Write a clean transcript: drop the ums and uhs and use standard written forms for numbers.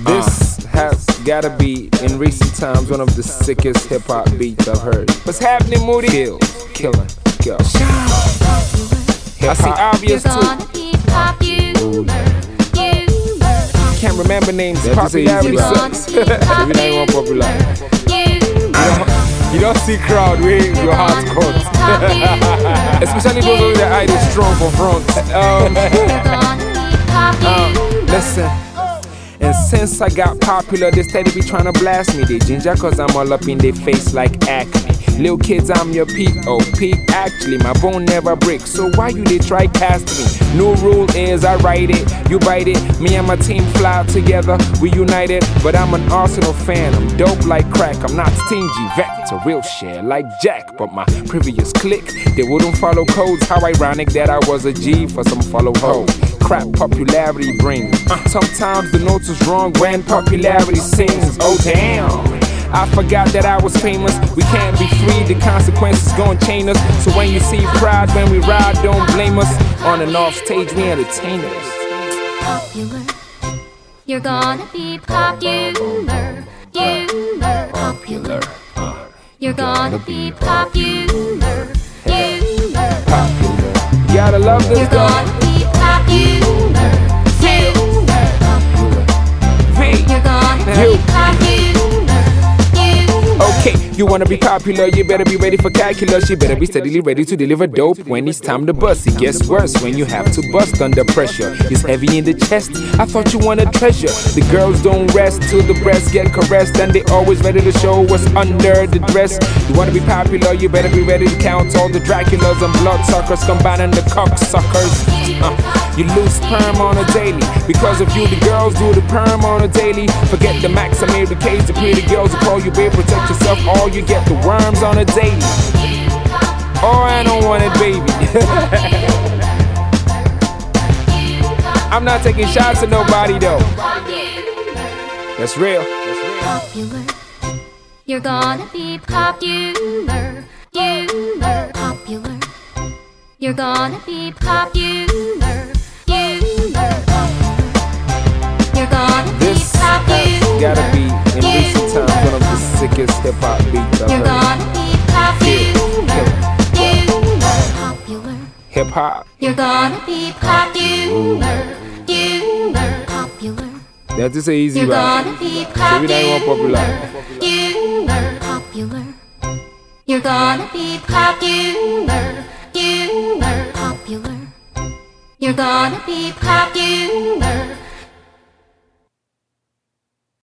This has gotta be, in recent times, one of the sickest hip-hop beats I've heard. What's happening, Moody? Killing, go. I see obvious too. Can't remember names. Popularity sucks. So we not even popular. You don't see crowd where your heart's caught. Especially those that eye is strong for front. Listen. And since I got popular, they steady be trying to blast me. They ginger cause I'm all up in their face like acne. Little kids, I'm your P.O.P. Actually, my bone never breaks, so why you they try cast me? No rule is I write it, you bite it. Me and my team fly together, we united. But I'm an Arsenal fan, I'm dope like crack. I'm not stingy, vector, real share like Jack. But my previous clique, they wouldn't follow codes. How ironic that I was a G for some follow ho. Crap popularity brings. Sometimes the notes is wrong when popularity sings. Oh damn, I forgot that I was famous. We can't be free, the consequences gon' chain us. So when you see pride when we ride, don't blame us. On and off stage, we entertainers. Popular, you're gonna be popular. Popular, you're gonna be popular. Popular, you gotta love this You're gonna be popular. You're gonna be popular. Okay, you wanna be popular, you better be ready for calculus. You better be steadily ready to deliver dope when it's time to bust. It gets worse when you have to bust under pressure. It's heavy in the chest, I thought you wanted treasure. The girls don't rest till the breasts get caressed, and they always ready to show what's under the dress. You wanna be popular, you better be ready to count all the Draculas and bloodsuckers combining the cocksuckers. You lose sperm on a daily. Because of you, the girls do the perm on a daily. Forget the max, I made the case. The pretty girls will call you babe, protect yourself, or you get the worms on a daily. Oh, I don't want it, baby. I'm not taking shots at nobody, though. That's real. Popular, you're gonna be popular. Popular, you're gonna be popular. You're gonna be popular. Gotta be, in recent times, one of the sickest hip-hop beats I've You're heard. gonna be popular. Hip-hop. You're gonna be popular. Popular. That's just an easy You're ride. gonna be So we not even popular. Popular. You're gonna be popular. Popular. You're gonna be popular.